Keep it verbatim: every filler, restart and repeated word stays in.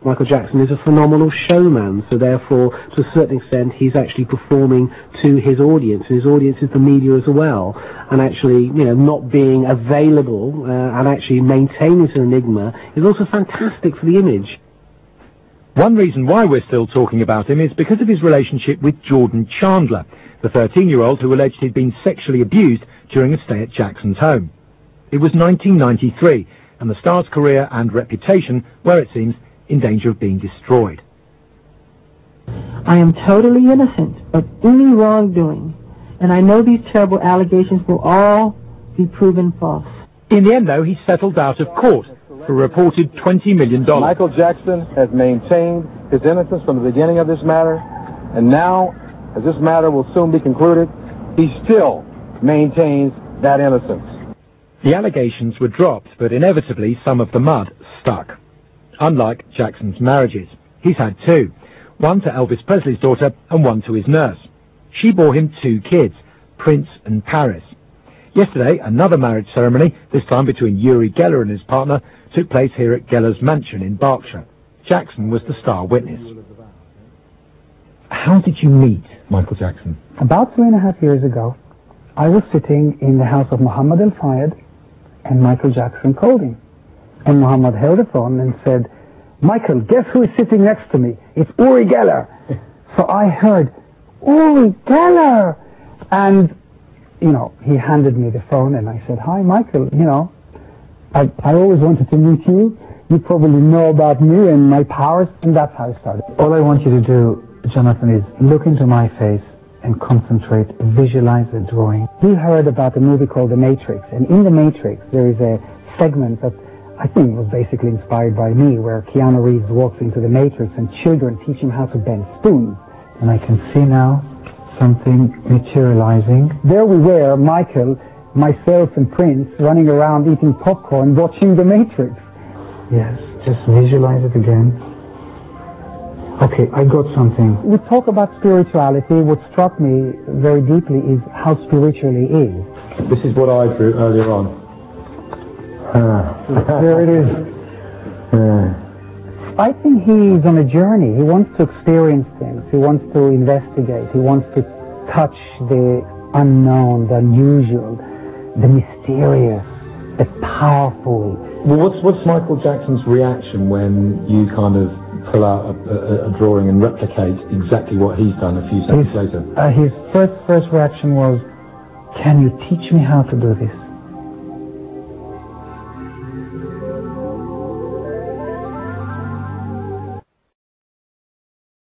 Michael Jackson is a phenomenal showman, so therefore, to a certain extent, he's actually performing to his audience, and his audience is the media as well, and actually, you know, not being available uh, and actually maintaining an enigma is also fantastic for the image. One reason why we're still talking about him is because of his relationship with Jordan Chandler, the thirteen-year-old who alleged he'd been sexually abused during a stay at Jackson's home. It was nineteen ninety-three, and the star's career and reputation were, it seems, in danger of being destroyed. I am totally innocent of any wrongdoing, and I know these terrible allegations will all be proven false. In the end, though, he settled out of court for a reported twenty million dollars. Michael Jackson has maintained his innocence from the beginning of this matter, and now, as this matter will soon be concluded, he still maintains that innocence. The allegations were dropped, but inevitably some of the mud stuck. Unlike Jackson's marriages, he's had two, one to Elvis Presley's daughter and one to his nurse. She bore him two kids, Prince and Paris. Yesterday, another marriage ceremony, this time between Uri Geller and his partner, took place here at Geller's mansion in Berkshire. Jackson was the star witness. How did you meet Michael Jackson? About three and a half years ago, I was sitting in the house of Muhammad Al-Fayed, and Michael Jackson called him. And Muhammad held the phone and said, "Michael, guess who is sitting next to me? It's Uri Geller." So I heard, "Uri Geller!" And, you know, he handed me the phone and I said, "Hi, Michael, you know, I, I always wanted to meet you. You probably know about me and my powers," and that's how it started. All I want you to do, Jonathan, is look into my face and concentrate, visualize a drawing. We heard about a movie called The Matrix, and in The Matrix there is a segment that I think was basically inspired by me, where Keanu Reeves walks into the Matrix and children teach him how to bend spoons. And I can see now something materializing. There we were, Michael, myself and Prince, running around eating popcorn, watching The Matrix. Yes, just visualize it again. Okay, I got something. We talk about spirituality. What struck me very deeply is how spiritual he is. This is what I drew earlier on. Uh, there it is. Uh. I think he's on a journey. He wants to experience things. He wants to investigate. He wants to touch the unknown, the unusual, the mysterious, the powerful. Well, what's, what's Michael Jackson's reaction when you kind of pull out a, a, a drawing and replicate exactly what he's done a few seconds his, later? Uh, his first, first reaction was, "Can you teach me how to do this?"